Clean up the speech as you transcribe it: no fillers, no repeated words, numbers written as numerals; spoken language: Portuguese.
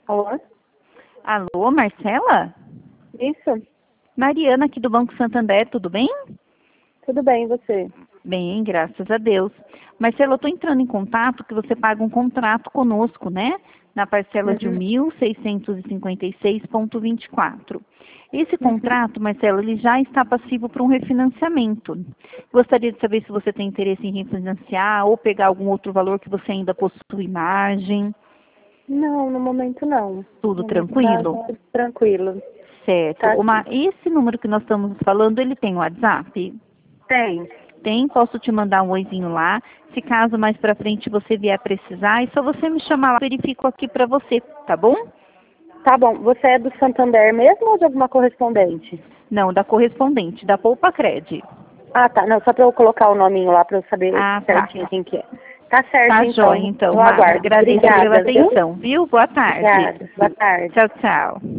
Alô? Alô, Marcela? Isso? Mariana aqui do Banco Santander, tudo bem? Tudo bem, e você? Bem, graças a Deus. Marcela, eu estou entrando em contato que você paga um contrato conosco, né? Na parcela de Uhum. 1.656,24. Esse Uhum. contrato, Marcela, ele já está passivo para um refinanciamento. Gostaria de saber se você tem interesse em refinanciar ou pegar algum outro valor que você ainda possui margem. Não, no momento não. Tudo No momento tá tranquilo? tudo tranquilo. Certo. Tá sim. Esse número que nós estamos falando, ele tem WhatsApp? Tem. Tem, posso te mandar um oizinho lá. Se caso mais pra frente você vier precisar, é só você me chamar lá, verifico aqui pra você, tá bom? Tá bom. Você é do Santander mesmo ou de alguma correspondente? Não, da correspondente, da Poupa Cred. Ah, tá. Não, só pra eu colocar o nominho lá pra eu saber Ah, tá. certinho quem que é. Tá certo, Tá joia, então. então, Eu Mara. aguardo. Agradeço pela Obrigada, viu? atenção, viu? Boa tarde. Obrigada. Boa tarde. Tchau, tchau.